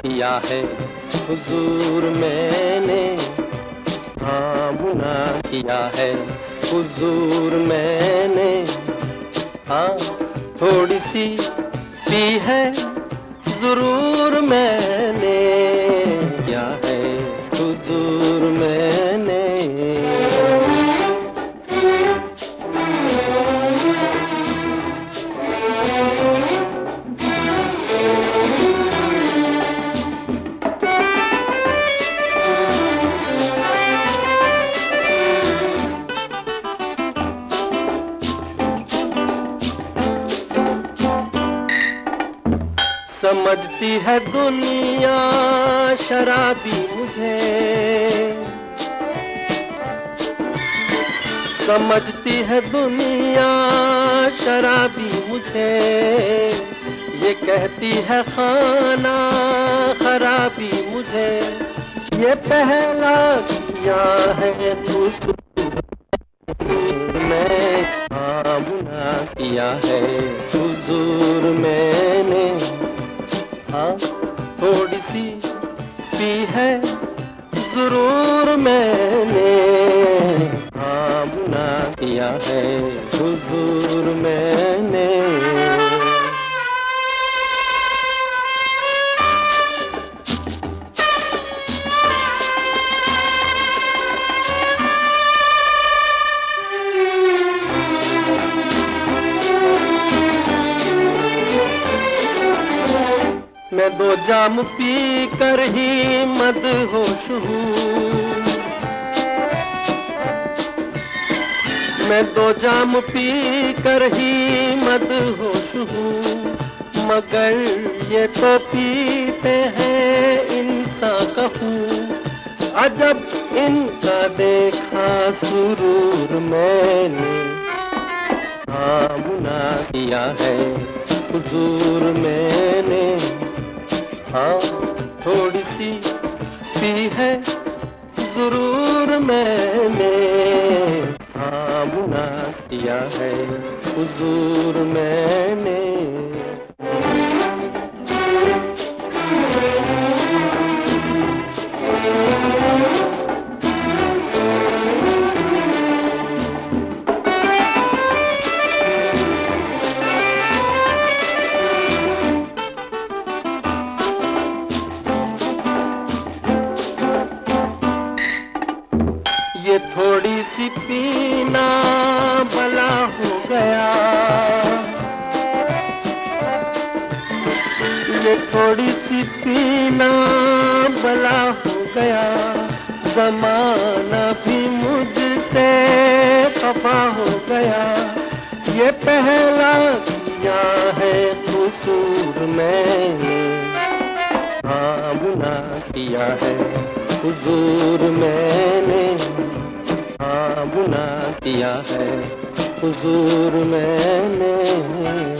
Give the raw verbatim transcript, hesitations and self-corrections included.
किया है हुजूर मैंने, हाँ गुनाह किया है हुजूर मैंने, हाँ थोड़ी सी पी है जरूर मैंने, क्या है हुजूर मैंने। समझती है दुनिया शराबी मुझे, समझती है दुनिया शराबी मुझे, ये कहती है खाना खराबी मुझे, ये पहला किया है खुशबू मैं, हाँ गुनाह किया है हुजूर मैंने, हाँ थोड़ी सी पी है जरूर मैंने, हाँ गुनाह किया है हुजूर मैंने। मैं दो जाम पी कर ही मदहोश हूँ, मैं दो जाम पी कर ही मदहोश हूँ, मगर ये तो पीते हैं इंसान कहूँ, अजब इनका देखा सुरूर मैंने, हाँ गुनाह किया है हुजूर मैंने, हाँ थोड़ी सी पी है जरूर मैंने, हाँ गुनाह किया है हुजूर मैंने। ये थोड़ी सी पीना भला हो गया, ये थोड़ी सी पीना भला हो गया, ज़माना भी मुझसे खफा हो गया, ये पहला किया है कसूर मैंने, हाँ गुनाह किया है हुजूर मैंने, हाँ गुनाह किया है हुजूर मैंने।